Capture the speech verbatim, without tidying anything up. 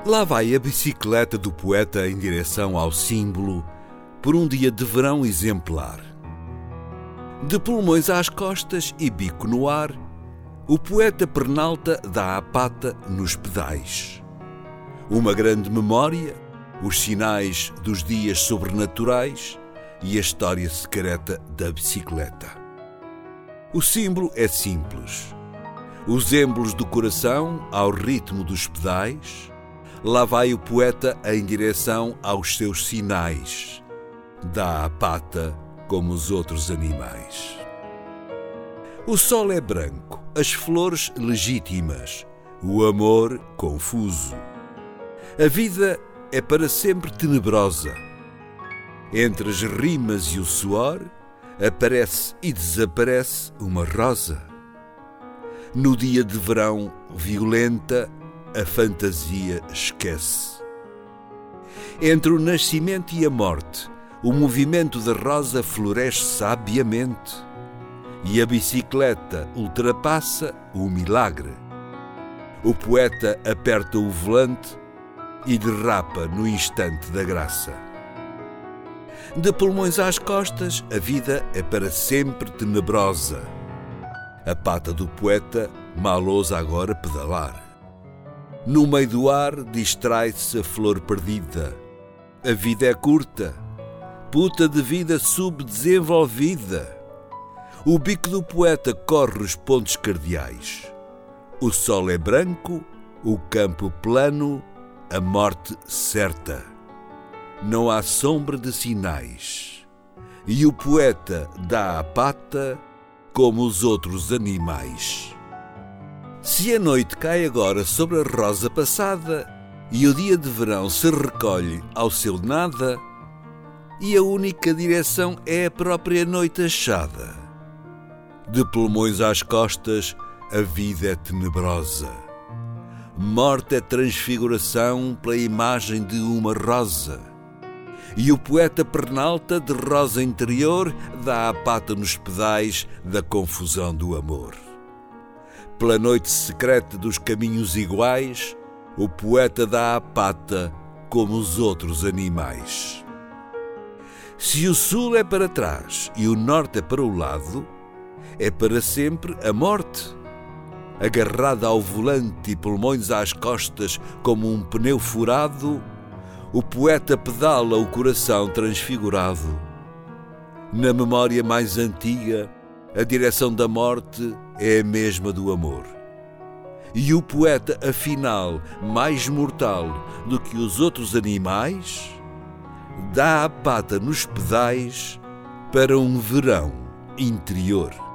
Lá vai a bicicleta do poeta em direção ao símbolo por um dia de verão exemplar. De pulmões às costas e bico no ar, o poeta pernalta dá a pata nos pedais. Uma grande memória, os sinais dos dias sobrenaturais e a história secreta da bicicleta. O símbolo é simples. Os êmbolos do coração ao ritmo dos pedais. Lá vai o poeta em direção aos seus sinais. Dá a pata como os outros animais. O sol é branco, as flores legítimas, o amor confuso. A vida é para sempre tenebrosa. Entre as rimas e o suor, aparece e desaparece uma rosa. No dia de verão violenta, a fantasia esquece. Entre o nascimento e a morte, o movimento da rosa floresce sabiamente e a bicicleta ultrapassa o milagre. O poeta aperta o volante e derrapa no instante da graça. De pulmões às costas, a vida é para sempre tenebrosa. A pata do poeta mal ousa agora pedalar. No meio do ar distrai-se a flor perdida. A vida é curta, puta de vida subdesenvolvida. O bico do poeta corre os pontos cardeais. O sol é branco, o campo plano, a morte certa. Não há sombra de sinais. E o poeta dá a pata como os outros animais. Se a noite cai agora sobre a rosa passada e o dia de verão se recolhe ao seu nada, e a única direção é a própria noite achada. De pulmões às costas, a vida é tenebrosa. Morte é transfiguração pela imagem de uma rosa. E o poeta pernalta de rosa interior dá a pata nos pedais da confusão do amor. Pela noite secreta dos caminhos iguais, o poeta dá a pata como os outros animais. Se o sul é para trás e o norte é para o lado, é para sempre a morte. Agarrada ao volante e pulmões às costas como um pneu furado, o poeta pedala o coração transfigurado. Na memória mais antiga, a direção da morte é a mesma do amor. E o poeta, afinal, mais mortal do que os outros animais, dá a pata nos pedais para um verão interior.